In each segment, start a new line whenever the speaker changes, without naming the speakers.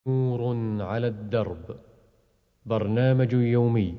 نور على الدرب، برنامج يومي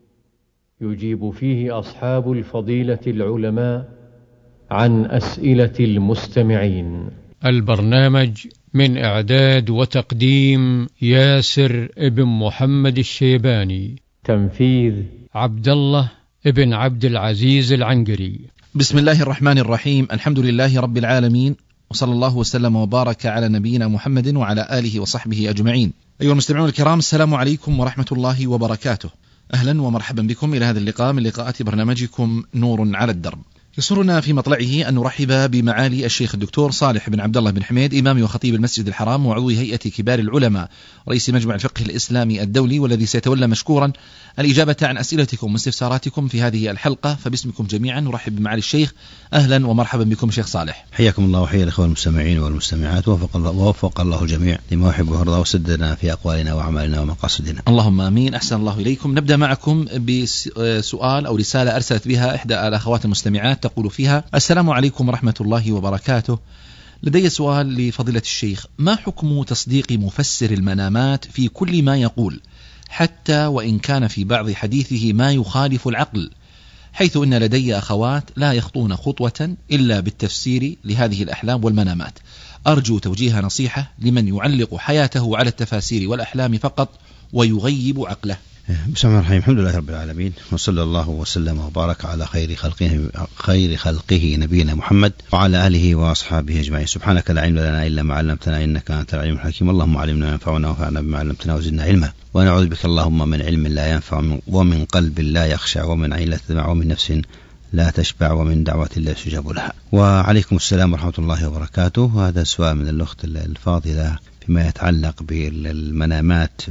يجيب فيه أصحاب الفضيلة العلماء عن أسئلة المستمعين. البرنامج من إعداد وتقديم ياسر ابن محمد الشيباني، تنفيذ عبد الله ابن عبد العزيز العنقري.
بسم الله الرحمن الرحيم، الحمد لله رب العالمين، وصلى الله وسلم وبارك على نبينا محمد وعلى آله وصحبه أجمعين. أيها المستمعون الكرام، السلام عليكم ورحمة الله وبركاته. أهلا ومرحبا بكم إلى هذا اللقاء من لقاءات برنامجكم نور على الدرب. يسرنا في مطلعه أن نرحب بمعالي الشيخ الدكتور صالح بن عبد الله بن حميد، إمام وخطيب المسجد الحرام وعضو هيئة كبار العلماء رئيس مجمع الفقه الإسلامي الدولي، والذي سيتولى مشكورا الإجابة عن أسئلتكم واستفساراتكم في هذه الحلقة. فباسمكم جميعا نرحب بمعالي الشيخ. أهلا ومرحبا بكم شيخ صالح.
حياكم الله وحيا الإخوة المستمعين والمستمعات، ووفق الله الجميع لما يحب ويرضى، وسددنا في أقوالنا وأعمالنا ومقاصدنا.
اللهم آمين. أحسن الله إليكم. نبدأ معكم بسؤال أو رسالة أرسلت بها إحدى الأخوات المستمعات، تقول فيها: السلام عليكم ورحمة الله وبركاته، لدي سؤال لفضيلة الشيخ، ما حكم تصديق مفسر المنامات في كل ما يقول، حتى وإن كان في بعض حديثه ما يخالف العقل، حيث إن لدي أخوات لا يخطون خطوة إلا بالتفسير لهذه الأحلام والمنامات؟ أرجو توجيه نصيحة لمن يعلق حياته على التفاسير والأحلام فقط ويغيب عقله.
بسم الله الرحمن الرحيم، الحمد لله رب العالمين، وصلى الله وسلم وبارك على خير خلقه نبينا محمد وعلى آله وأصحابه أجمعين. سبحانك لا علم لنا إلا ما علمتنا إنك أنت العليم الحكيم. اللهم علمنا ما ينفعنا وانفعنا بما علمتنا وزدنا علما، ونعوذ بك اللهم من علم لا ينفع، ومن قلب لا يخشع، ومن عين لا تدمع، ومن نفس لا تشبع، ومن دعوة لا يستجاب لها. وعليكم السلام ورحمة الله وبركاته. هذا سؤال من الأخت الفاضلة فيما يتعلق بالمنامات،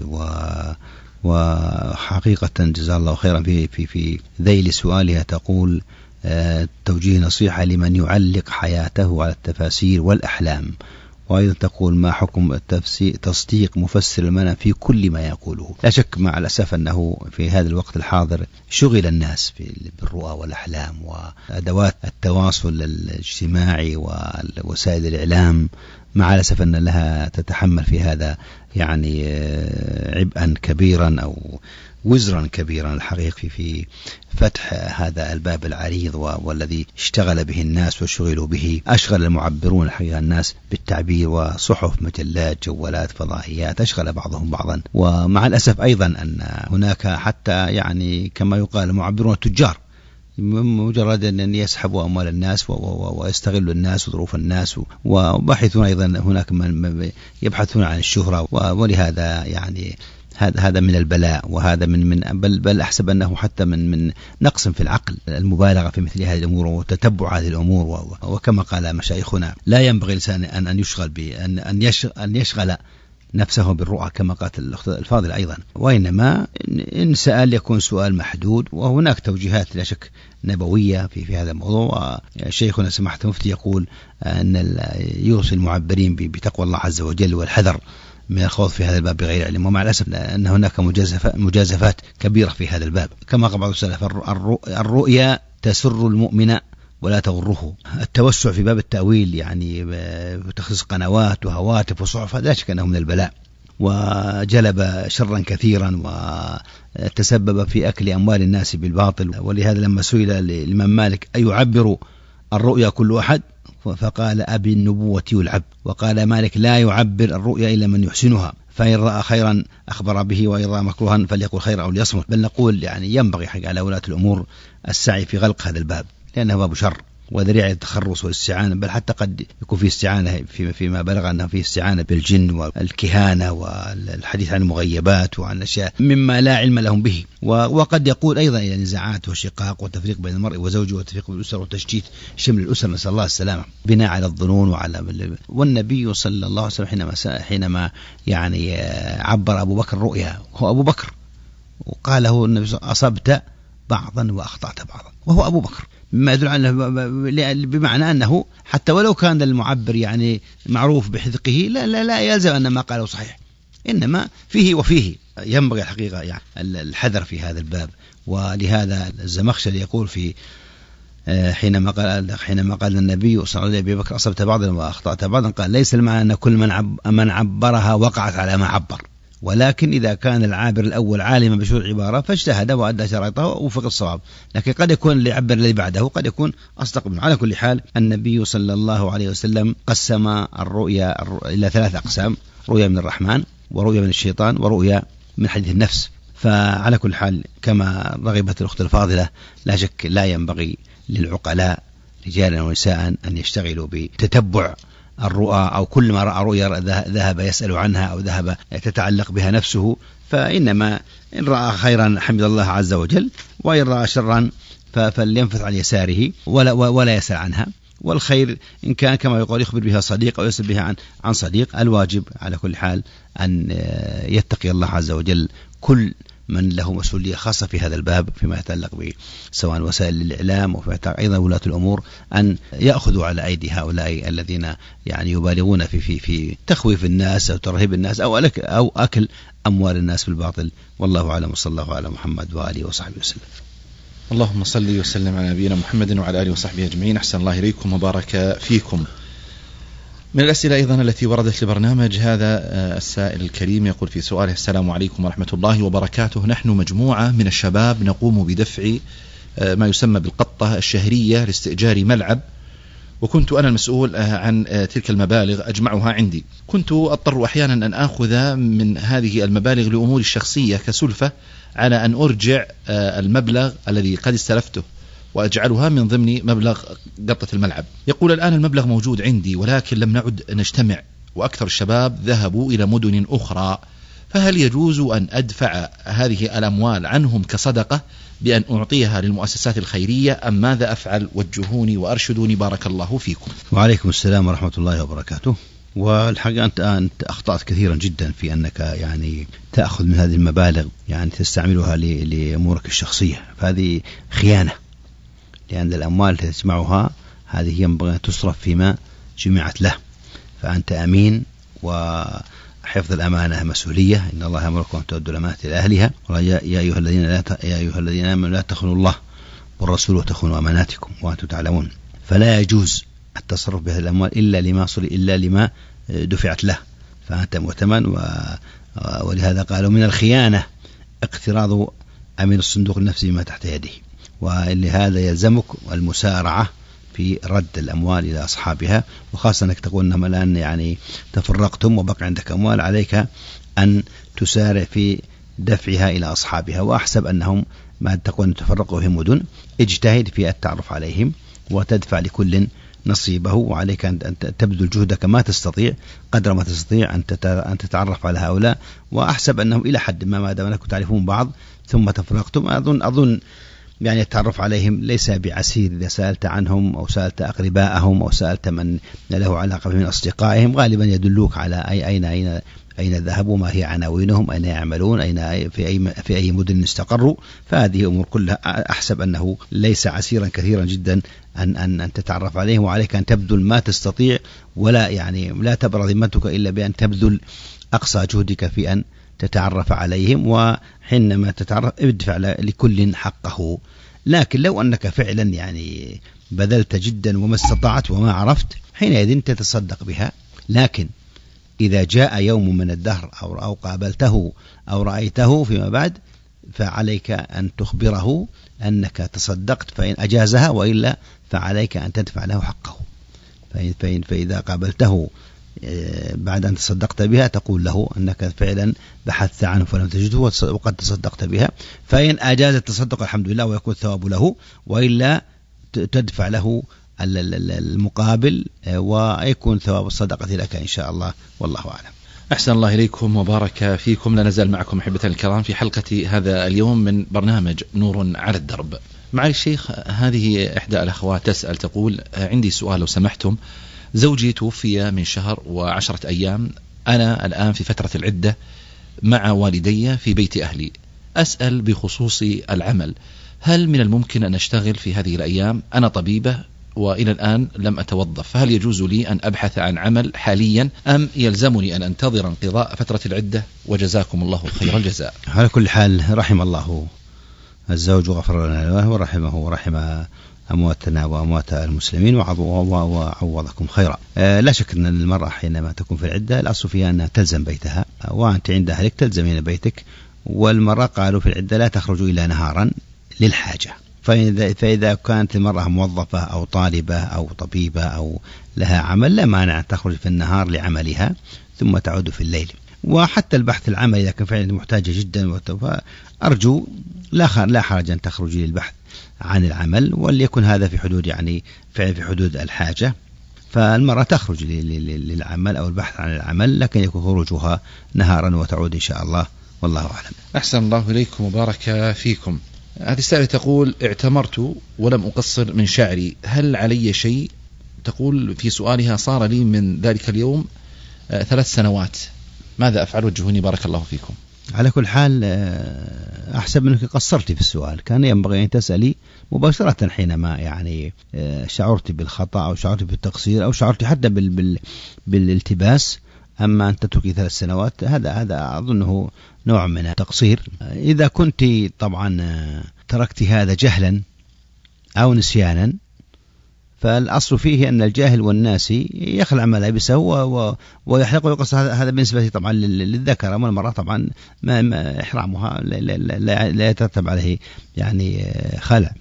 وحقيقة جزاها الله خيرا في ذيل سؤالها تقول: توجيه نصيحة لمن يعلق حياته على التفاسير والأحلام. وأيضا تقول: ما حكم تصديق مفسر المنام في كل ما يقوله؟ لا شك مع الأسف أنه في هذا الوقت الحاضر شغل الناس بالرؤى والأحلام وأدوات التواصل الاجتماعي ووسائل الإعلام، مع الأسف أن لها تتحمل في هذا يعني عبئا كبيرا أو وزرا كبيرا الحقيقة في فتح هذا الباب العريض والذي اشتغل به الناس وشغلوا به. أشغل المعبرون الحقيقة الناس بالتعبير، وصحف، مجلات، جوالات، فضائيات، أشغل بعضهم بعضا. ومع الأسف أيضا أن هناك حتى يعني كما يقال المعبرون التجار، مجرد أن يسحبوا أموال الناس ويستغلوا الناس وظروف الناس، وباحثون أيضا هناك من يبحثون عن الشهرة. ولهذا يعني هذا من البلاء، وهذا من بل أحسب أنه حتى من نقص في العقل المبالغة في مثل هذه الأمور وتتبع هذه الأمور. وكما قال مشايخنا: لا ينبغي الإنسان أن يشغل أن يشغل نفسه بالرؤى، كما قالت الأخت الفاضلة أيضا، وإنما إن سأل يكون سؤال محدود. وهناك توجيهات لا شك نبوية في هذا الموضوع. شيخنا سماحة المفتي يقول أن يوصي المعبرين بتقوى الله عز وجل والحذر من الخوض في هذا الباب بغير علم. ومع الأسف أن هناك مجازفات كبيرة في هذا الباب، كما قال بعض السلف: الرؤيا تسر المؤمن ولا تغره. التوسع في باب التأويل يعني وتخصيص قنوات وهواتف وصحف، لا شك أنه من البلاء، وجلب شرا كثيرا، وتسبب في أكل أموال الناس بالباطل. ولهذا لما سئل الإمام مالك: أيعبر الرؤيا كل أحد؟ فقال: أبي النبوة والعبد. وقال مالك: لا يعبر الرؤيا إلا من يحسنها، فإن رأى خيرا أخبر به، وإن رأى مكروها فليقل خيرا أو ليصمت. بل نقول يعني ينبغي حق على ولاة الأمور السعي في غلق هذا الباب، لأنه باب شر وذريعة التخرص والاستعانة، بل حتى قد يكون فيه استعانة فيما بلغ أنه فيه استعانة بالجن والكهانة والحديث عن المغيبات وعن أشياء مما لا علم لهم به. وقد يقول أيضا إلى نزاعات وشقاق وتفريق بين المرء وزوجه وتفريق بالأسر وتشتيت شمل الأسر، نسأل الله السلامة، بناء على الظنون والنبي صلى الله عليه وسلم حينما يعني عبر أبو بكر رؤيا، هو أبو بكر، وقال له النبي: أصبت بعضا وأخطأت بعضا، وهو أبو بكر، مما يدل على بمعنى أنه حتى ولو كان المعبر يعني معروف بحذقه لا يلزم أن ما قاله صحيح، إنما فيه وفيه. ينبغي الحقيقة يعني الحذر في هذا الباب. ولهذا الزمخشري يقول حينما قال النبي صلى الله عليه وسلم أبي بكر أصبت بعضا وأخطأت بعضا، قال ليس المعنى أن كل من عبرها وقعت على ما عبر، ولكن إذا كان العابر الأول عالما بشروط العبارة فاجتهد وأدى شرائطه ووفق الصواب، لكن قد يكون اللي يعبر الذي بعده قد يكون أصدق منه. على كل حال النبي صلى الله عليه وسلم قسم الرؤيا إلى 3 أقسام: رؤيا من الرحمن، ورؤيا من الشيطان، ورؤيا من حديث النفس. فعلى كل حال كما رغبت الأخت الفاضلة، لا شك لا ينبغي للعقلاء رجالا ونساء أن يشتغلوا بتتبع الرؤى، أو كل ما رأى رؤيا ذهب يسأل عنها أو ذهب تتعلق بها نفسه، فإنما إن رأى خيرا حمد الله عز وجل، وإن رأى شرا فلينفث عن يساره ولا يسأل عنها. والخير إن كان كما يقول يخبر بها صديق أو يسأل بها عن صديق. الواجب على كل حال أن يتقي الله عز وجل كل من له مسؤولية خاصة في هذا الباب فيما يتعلق سواء وسائل الإعلام وفي أيضا ولاة الأمور، أن يأخذوا على أيدي هؤلاء الذين يعني يبالغون في تخويف الناس أو ترهيب الناس أو أكل أموال الناس بالباطل. والله أعلم، وصلى الله على محمد وآله وصحبه وسلم.
اللهم صل وسلم على نبينا محمد وعلى آله وصحبه أجمعين. أحسن الله إليكم وبارك فيكم. من الأسئلة أيضا التي وردت لبرنامج هذا السائل الكريم يقول في سؤاله: السلام عليكم ورحمة الله وبركاته، نحن مجموعة من الشباب نقوم بدفع ما يسمى بالقطة الشهرية لاستئجار ملعب، وكنت أنا المسؤول عن تلك المبالغ أجمعها عندي. كنت أضطر أحيانا أن أخذ من هذه المبالغ لأموري الشخصية كسلفة على أن أرجع المبلغ الذي قد استلفته وأجعلها من ضمن مبلغ قطة الملعب. يقول: الآن المبلغ موجود عندي ولكن لم نعد نجتمع، وأكثر الشباب ذهبوا إلى مدن أخرى، فهل يجوز أن أدفع هذه الأموال عنهم كصدقة بأن أعطيها للمؤسسات الخيرية، أم ماذا أفعل؟ وجهوني وأرشدوني بارك الله فيكم.
وعليكم السلام ورحمة الله وبركاته. والحقيقة أنت أخطأت كثيرا جدا في أنك يعني تأخذ من هذه المبالغ يعني تستعملها لأمورك الشخصية، فهذه خيانة، لأن الأموال التي تجمعها هذه ينبغي أن تصرف فيما جمعت له، فأنت أمين، وحفظ الأمانة مسؤولية. إن الله يأمركم أن تؤدوا الأمانة إلى أهلها، يا أيها الذين آمنوا لا تخونوا الله والرسول وتخونوا أماناتكم وأنتم تعلمون. فلا يجوز التصرف بهذه الأموال إلا لما دفعت له، فأنت مؤتمن. ولهذا قالوا من الخيانة اقتراض أمين الصندوق النفسي ما تحت يده، ولهذا يلزمك المسارعة في رد الأموال إلى أصحابها، وخاصة أنك تقول أنهم الآن يعني تفرقتم وبقى عندك أموال، عليك أن تسارع في دفعها إلى أصحابها. وأحسب أنهم ما تقول تفرقوا في مدن، اجتهد في التعرف عليهم وتدفع لكل نصيبه، وعليك أن تبذل جهدك ما تستطيع قدر ما تستطيع أن تتعرف على هؤلاء. وأحسب أنهم إلى حد ما دام أنكم تعرفون بعض ثم تفرقتم، أظن يعني التعرف عليهم ليس بعسير. إذا سألت عنهم أو سألت أقربائهم أو سألت من له علاقة من أصدقائهم غالبا يدلوك على أين ذهبوا، ما هي عناوينهم، أين يعملون، في أي مدن استقروا. فهذه أمور كلها أحسب أنه ليس عسيرا كثيرا جدا أن تتعرف عليهم، وعليك أن تبذل ما تستطيع، ولا يعني لا تبرى ذمتك إلا بأن تبذل أقصى جهدك في أن تتعرف عليهم. وحينما تتعرف ادفع لكل حقه. لكن لو أنك فعلا يعني بذلت جدا وما استطعت وما عرفت، حينئذ تتصدق بها. لكن إذا جاء يوم من الدهر أو قابلته أو رأيته فيما بعد، فعليك أن تخبره أنك تصدقت فإن أجازها، وإلا فعليك أن تدفع له حقه. فإذا قابلته بعد أن تصدقت بها تقول له أنك فعلا بحثت عنه فلم تجده وقد تصدقت بها، فإن أجاز التصدق الحمد لله ويكون الثواب له، وإلا تدفع له المقابل ويكون ثواب الصدقة لك إن شاء الله، والله أعلم.
أحسن الله إليكم وبارك فيكم. لا نزال معكم أحبة الكرام في حلقة هذا اليوم من برنامج نور على الدرب. معالي الشيخ، هذه إحدى الأخوات تسأل تقول: عندي سؤال لو سمحتم، زوجي توفي من شهر و10 أيام، أنا الآن في فترة العدة مع والدي في بيت أهلي، أسأل بخصوص العمل، هل من الممكن أن أشتغل في هذه الأيام؟ أنا طبيبة وإلى الآن لم أتوظف، فهل يجوز لي أن أبحث عن عمل حاليا أم يلزمني أن أنتظر انقضاء فترة العدة؟ وجزاكم الله خير الجزاء.
على كل حال رحم الله الزوج وغفر لنا له ورحمه ورحم أمواتنا وأموات المسلمين وعوضكم خيرا. لا شك أن المرأة حينما تكون في العدة الأصل فيها أنها تلزم بيتها، وأنت عند أهلك تلزمين بيتك. والمرأة قالوا في العدة لا تخرج إلا نهارا للحاجة. فإذا كانت المرأة موظفة أو طالبة أو طبيبة أو لها عمل لا مانع أن تخرج في النهار لعملها ثم تعود في الليل. وحتى البحث العملي إذا كان فعلا محتاجة جدا أرجو لا حرج أن تخرجي للبحث عن العمل، وليكن هذا في حدود فعلا في حدود الحاجة. فالمرأة تخرج للعمل أو البحث عن العمل، لكن يكون خروجها نهارا وتعود إن شاء الله، والله أعلم.
أحسن الله إليكم وبارك فيكم. هذه السائلة تقول: اعتمرت ولم أقصر من شعري، هل علي شيء؟ تقول في سؤالها: صار لي من ذلك اليوم 3 سنوات، ماذا أفعل؟ وجهوني بارك الله فيكم.
على كل حال أحسب أنك قصرتي في السؤال، كان ينبغي أن تسألي مباشرة حينما شعرت بالخطأ أو شعرت بالتقصير أو شعرت حتى بالالتباس. أما أن تتركي 3 سنوات هذا أظنه نوع من التقصير. إذا كنت طبعا تركت هذا جهلا أو نسيانا، فالأصل فيه أن الجاهل والناسي يخلع ملابسه ويحلق ويقص. هذا بالنسبة طبعا للذكر. أما المرأة طبعا ما إحرامها لا يترتب عليه خلع،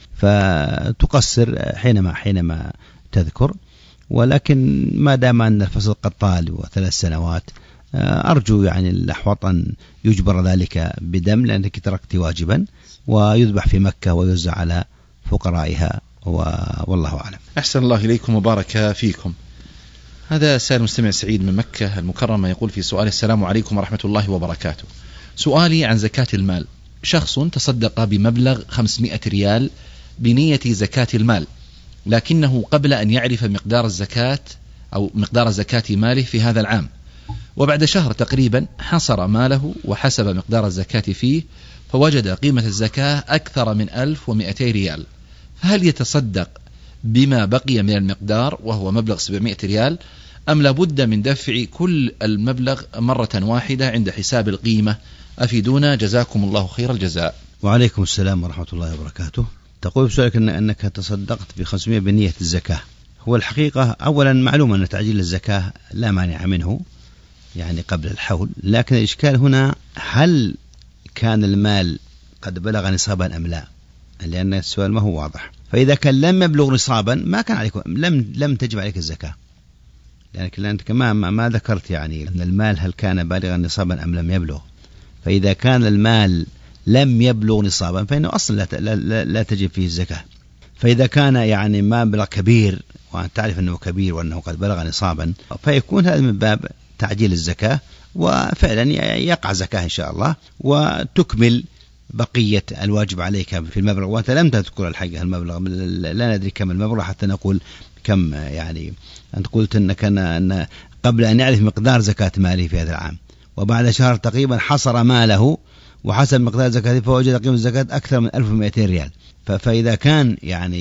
فتقصر حينما تذكر. ولكن ما دام أن الفصل قد طال و3 سنوات، أرجو الأحوط أن يجبر ذلك بدم، لأنك تركت واجبا، ويذبح في مكة ويوزع على فقرائها، والله أعلم.
أحسن الله إليكم وبارك فيكم. هذا سائل مستمع سعيد من مكة المكرمة يقول في سؤال: السلام عليكم ورحمة الله وبركاته. سؤالي عن زكاة المال. شخص تصدق بمبلغ 500 ريال بنية زكاة المال، لكنه قبل أن يعرف مقدار الزكاة أو مقدار زكاة ماله في هذا العام، وبعد شهر تقريبا حصر ماله وحسب مقدار الزكاة فيه، فوجد قيمة الزكاة أكثر من 1200 ريال، فهل يتصدق بما بقي من المقدار وهو مبلغ 700 ريال، أم لابد من دفع كل المبلغ مرة واحدة عند حساب القيمة؟ أفيدونا جزاكم الله خير الجزاء.
وعليكم السلام ورحمة الله وبركاته. تقول بسؤالك أنك تصدقت ب500 بنية الزكاة. هو الحقيقة أولا معلوم أن تعجيل الزكاة لا مانع منه قبل الحول، لكن الإشكال هنا هل كان المال قد بلغ نصابا أم لا، لأن السؤال ما هو واضح. فإذا كان لم يبلغ نصابا ما كان عليكم، لم تجب عليك الزكاة، لأنك كما ما ذكرت أن المال هل كان بالغا نصابا أم لم يبلغ. فإذا كان المال لم يبلغ نصابا فإنه أصلا لا تجب فيه الزكاة. فإذا كان مبلغ كبير وأنت تعرف أنه كبير وأنه قد بلغ نصابا، فيكون هذا من باب تعجيل الزكاة، وفعلا يقع زكاة إن شاء الله، وتكمل بقية الواجب عليك في المبلغ. وأنت لم تذكر الحقيقة المبلغ، لا ندري كم المبلغ حتى نقول كم. أنت قلت أن قبل أن يعرف مقدار زكاة ماله في هذا العام، وبعد شهر تقريبا حصر ماله وحسب مقدار زكاة فوجد قيمة الزكاة أكثر من 1200 ريال. فإذا كان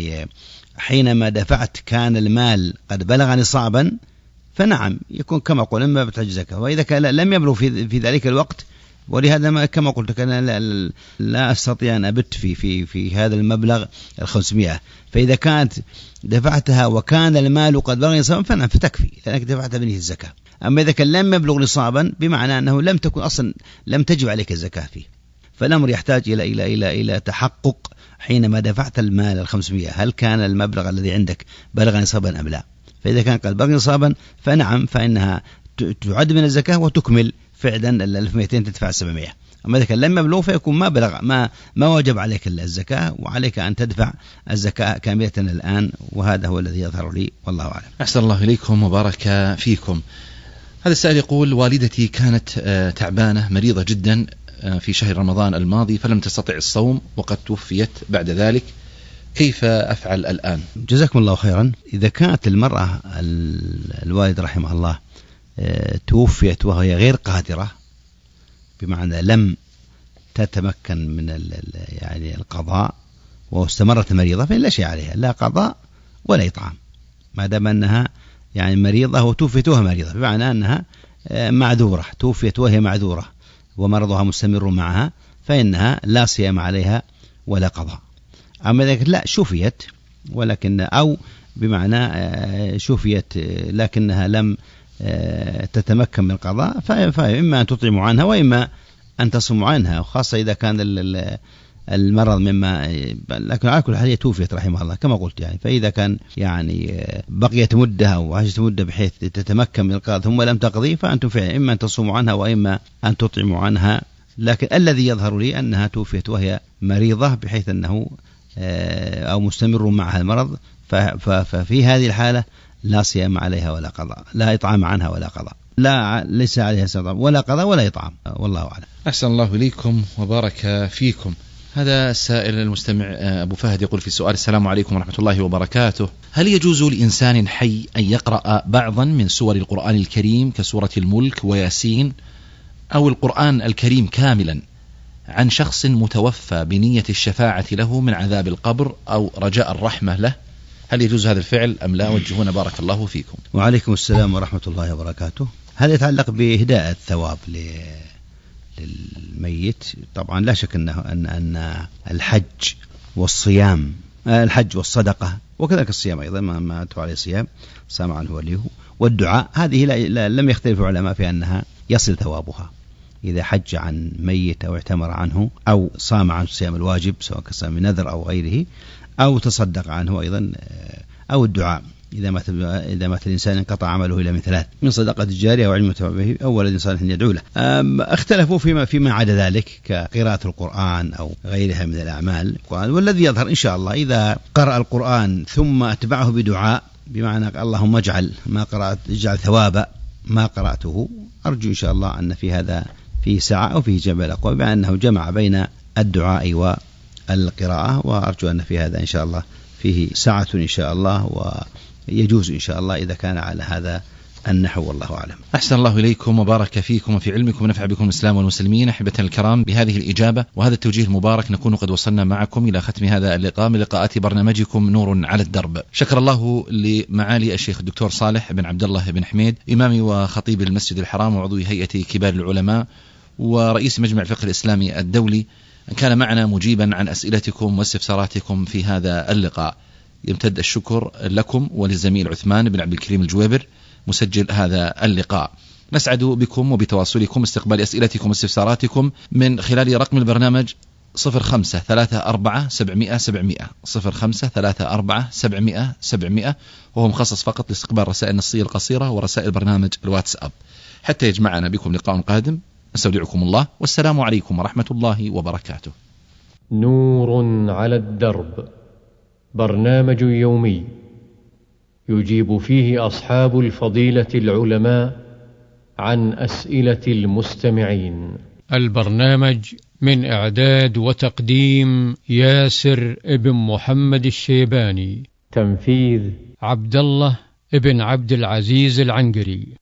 حينما دفعت كان المال قد بلغ نصابا، فنعم يكون كما قلنا ما بتحتاج زكاة. وإذا كان لم يبلغ في ذلك الوقت، ولهذا كما قلت كان لا أستطيع أن أبت في هذا المبلغ 500. فإذا كانت دفعتها وكان المال قد بلغ نصابا فنعم فتكفي، لأنك دفعت بنية الزكاة. أما إذا كان لم يبلغ نصابا بمعنى أنه لم تكن أصلا لم تجب عليك الزكاة فيه، فالأمر يحتاج إلى تحقق حينما دفعت المال 500 هل كان المبلغ الذي عندك بلغ نصابا أم لا. فإذا كان قد بلغ نصابا فنعم، فإنها تعد من الزكاة وتكمل فعلا 1200 تدفع 700. أما إذا كان لم يبلغ فيكون ما بلغ ما وجب عليك الزكاة، وعليك أن تدفع الزكاة كاملة الآن، وهذا هو الذي يظهر لي والله أعلم.
أحسن الله إليكم وبارك فيكم. هذا السائل يقول: والدتي كانت تعبانة مريضة جدا في شهر رمضان الماضي، فلم تستطع الصوم وقد توفيت بعد ذلك، كيف أفعل الآن؟
جزاكم الله خيرا. إذا كانت المرأة الوالد رحمه الله توفيت وهي غير قادرة، بمعنى لم تتمكن من القضاء واستمرت مريضة، فإن لا شيء عليها، لا قضاء ولا إطعام، ما دام أنها مريضة وتوفيت وهي مريضة، بمعنى أنها معذورة، توفيت وهي معذورة ومرضها مستمر معها، فإنها لا صيام عليها ولا قضاء. أما إذا لا شفيت ولكن أو بمعنى شفيت لكنها لم تتمكن من القضاء، فإما أن تطعم عنها وإما أن تصوم عنها، وخاصة إذا كان المرض مما، لكن على كل حال هي توفيت رحمه الله كما قلت يعني. فإذا كان يعني بقيت مدة أو عجزت مدة بحيث تتمكن من القضاء ثم لم تقضي، فأنتم فعلا إما أن تصوموا عنها وإما أن تطعموا عنها. لكن الذي يظهر لي أنها توفيت وهي مريضة بحيث أنه أو مستمر معها المرض، ففي هذه الحالة لا صيام عليها ولا قضاء، لا إطعام عنها ولا قضاء، لا ليس عليها صيام ولا قضاء ولا إطعام، والله أعلم.
أحسن الله إليكم وبارك فيكم. هذا السائل المستمع أبو فهد يقول في سؤال: السلام عليكم ورحمة الله وبركاته، هل يجوز لإنسان حي أن يقرأ بعضا من سور القرآن الكريم كسورة الملك وياسين أو القرآن الكريم كاملا عن شخص متوفى بنية الشفاعة له من عذاب القبر أو رجاء الرحمة له؟ هل يجوز هذا الفعل أم لا؟ وجهونا بارك الله فيكم.
وعليكم السلام ورحمة الله وبركاته. هذا يتعلق بإهداء الثواب للميت. طبعا لا شك أن الحج والصيام، الحج والصدقة وكذلك الصيام أيضا ما أتوا عليه صيام صام عنه وليه، والدعاء هذه لم يختلف العلماء في أنها يصل ثوابها إذا حج عن ميت أو اعتمر عنه أو صام عن صيام الواجب سواء كصيام نذر أو غيره، أو تصدق عنه أيضا، أو الدعاء إذا مات الإنسان انقطع عمله إلى من ثلاث: من صدقة جارية أو علم ينتفع به أو ولد صالح يدعو له. اختلفوا فيما عدا ذلك كقراءة القرآن أو غيرها من الأعمال. والذي يظهر إن شاء الله إذا قرأ القرآن ثم أتبعه بدعاء بمعنى اللهم اجعل ما قرأت اجعل ثواب ما قرأته، أرجو إن شاء الله أن في هذا فيه سعة أو فيه جمع الأقوال، بأنه جمع بين الدعاء والقراءة، وأرجو أن في هذا إن شاء الله فيه سعة إن شاء الله، ويجوز إن شاء الله إذا كان على هذا النحو، والله أعلم.
أحسن الله إليكم وبارك فيكم وفي علمكم ونفع بكم الإسلام والمسلمين. أحبة الكرام، بهذه الإجابة وهذا التوجيه المبارك نكون قد وصلنا معكم إلى ختم هذا اللقاء من لقاءات برنامجكم نور على الدرب. شكر الله لمعالي الشيخ الدكتور صالح بن عبد الله بن حميد، إمام وخطيب المسجد الحرام وعضو هيئة كبار العلماء ورئيس مجمع الفقه الإسلامي الدولي، أن كان معنا مجيبا عن أسئلتكم واستفساراتكم في هذا اللقاء. يمتد الشكر لكم وللزميل عثمان بن عبد الكريم الجويبر مسجل هذا اللقاء. نسعد بكم وبتواصلكم استقبال أسئلتكم واستفساراتكم من خلال رقم البرنامج 0534700700 0534700700، وهو مخصص فقط لاستقبال رسائل النصية القصيرة ورسائل برنامج الواتساب. حتى يجمعنا بكم لقاء قادم، نستودعكم الله والسلام عليكم ورحمة الله وبركاته.
نور على الدرب، برنامج يومي يجيب فيه أصحاب الفضيلة العلماء عن أسئلة المستمعين. البرنامج من إعداد وتقديم ياسر ابن محمد الشيباني، تنفيذ عبد الله ابن عبد العزيز العنقري.